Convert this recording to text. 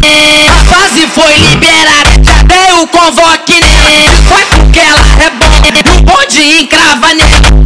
A fase foi liberada, já dei o convoque nela. Vai porque ela é bom, no bonde encrava nela.